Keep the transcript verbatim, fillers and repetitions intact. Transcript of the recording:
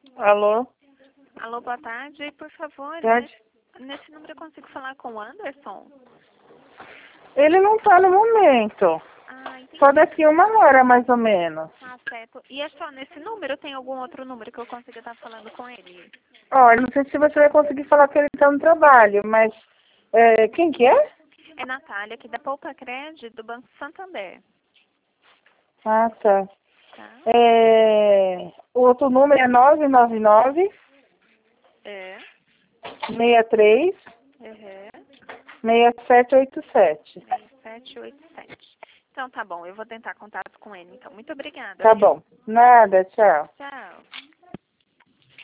Alô? Alô, boa tarde. Por favor, Tarde. nesse, nesse número eu consigo falar com o Anderson? Ele não tá no momento. Ah, entendi. Só daqui uma hora, mais ou menos. Tá certo. E é só nesse número ou tem algum outro número que eu consiga estar falando com ele? Olha, não sei se você vai conseguir falar que ele tá no trabalho, mas... É, quem que é? É Natália, aqui da Poupa Cred, do Banco Santander. Ah, tá. Tá? É, o outro número é nove nove nove, É. seis três, Uhum. seis sete oito sete. sete oito sete. Então tá bom, eu vou tentar contato com ele então. Muito obrigada, Tá viu? bom. Nada, tchau. Tchau.